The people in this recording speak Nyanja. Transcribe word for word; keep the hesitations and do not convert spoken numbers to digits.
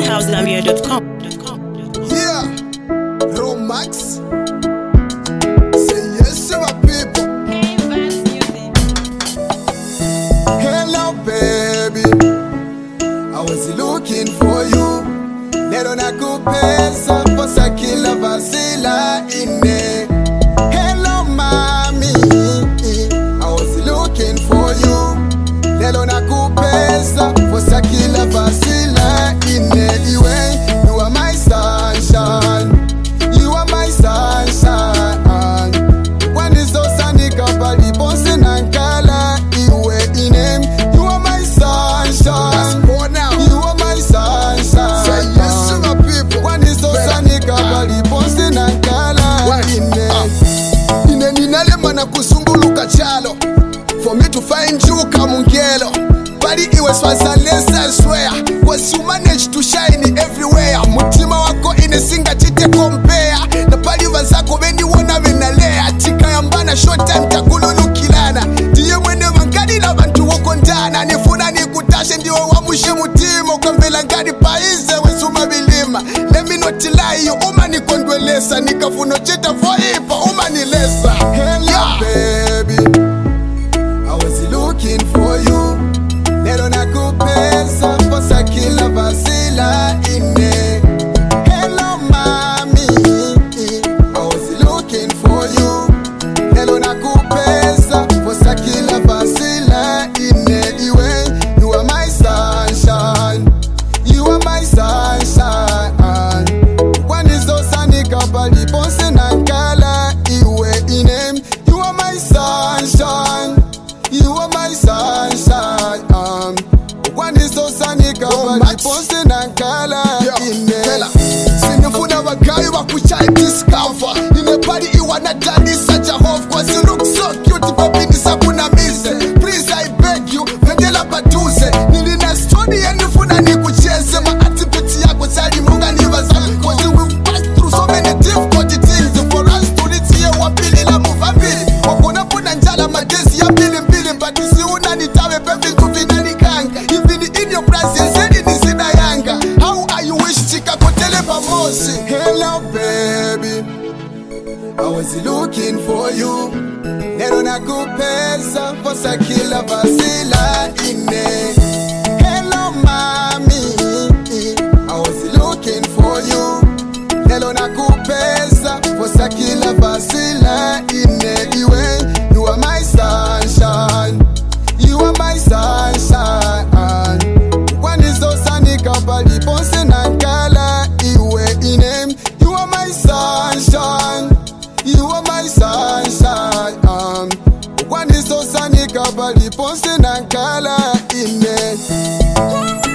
house gambia dot com. Yeah, Romax. Say yes to my people. Hello, baby. I was looking for you. Lero nakupesa posa kila vasila ine. Hello, mommy. I was looking for you. Lero nakupesa posa kila vasila ine. Iwe, you are my sunshine. You are my sunshine. When it's so sunny, kapali ponse nankala. Iwe inem, you are my sunshine. You are my sunshine. Say yes to my people. When it's so sunny, kapali ponse nankala. Ine, ine ninale mana kusumbuluka chalo. For me to find you kamungelo. Bali iwe swasalesa I swear. Cause you manage to shine everywhere. Mutima wako inesinga chite compare. Na pali vazako beni wona venalea. Chika yambana short time takululukilana. Diye mwene mangadi na bantu wako ndana. Nifuna nikutashe ndiwe wamushe mutima. Ukamvela ngadi paize wesuma bilima. Let me not lie you uma nikondwelesa. Nikafuno chita foipa uma nilesa. Hello yeah. Baby, I was looking for you. Lero nakupesa posa kila vasila ine. Hello, mommy. I was looking for you. Lero nakupesa posa kila vasila ine. Iwe, you are my sunshine. You are my sunshine. When it's so sunny, kapali ponse nankala. Iwe inem, you are my sunshine. You are my sunshine. Um, when it's so sunny, kapali ponse nankala. Ine, sinifuna wagayi wa kuchai discover. Ine pari iwa na dani such a hof. Cause you look so cute, baby nisakuna mise. Please I beg you, vendela paduze. Nilina story ya nifuna ni kucheze. Ma activity yako sali munga nivaza. Cause we've passed through so many difficult things. For us to reach here wapili la muvambili. Wakona puna njala madesi ya mbili mbili. But isi una nitawe pepi kufina nikanga. Even in your presence, eni nisina yanga. How are you wish chika kotele pamosi? Hello baby, I was looking for you. Lero nakupesa posa kila vasila ine. Hello mommy, I was looking for you. Lero nakupesa posa kila vasila ine. Iwe, you are my sunshine. You are my sunshine. When it's so sunny, kapali ponse nankala. Iwe inem, you are my sunshine. You are my sunshine. Um, when it's so sunny, kapali ponse nankala. Ine.